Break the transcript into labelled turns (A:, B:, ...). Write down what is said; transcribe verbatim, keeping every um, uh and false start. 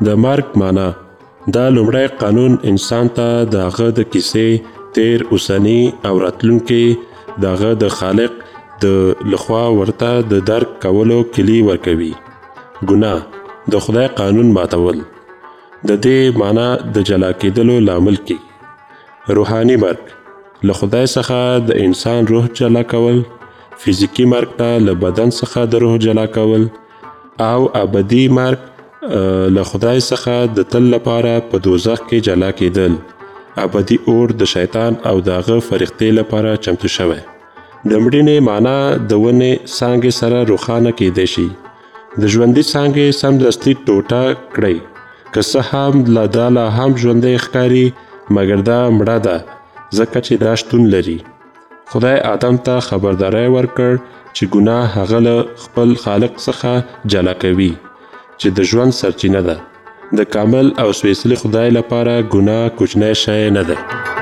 A: د مرګ معنا. دا لومړی قانون انسان ته د هغه د کیسې تیر، اوسني او راتلونکي د هغه د خالق د لخوا ورته د درک کولو کلي ورکوي. ګناه د خدای قانون ماتول. د دې معنا د جلا کېدلو لامل کی. روحاني مرګ له خدای څخه د انسان روح جلا کول، فزیکی مرګ ته له بدن څخه د روح جلا کول، او ابدي مرګ له خدای څخه د تل لپاره په دوزخ کې جلا کېدل. ابدي اور د شیطان او د هغه فرښتې لپاره چمتو شوی. د مړینې معنا د ونې څانګې سره روښانه کېدی شي. د ژوندي څانګې سمدستي ټوټه کړئ. که څه هم لا دا لا هم ژوندی ښکاري، مګر دا مړه ده ځکه چې دا شتون لري. خدای آدم ته خبرداری ورکړ چې ګناه هغه له خپل خالق څخه جلا کوي چې د ژوند سرچینه ده. د کامل او سپېڅلي خدای لپاره ګناه کوچنی شی نه دی.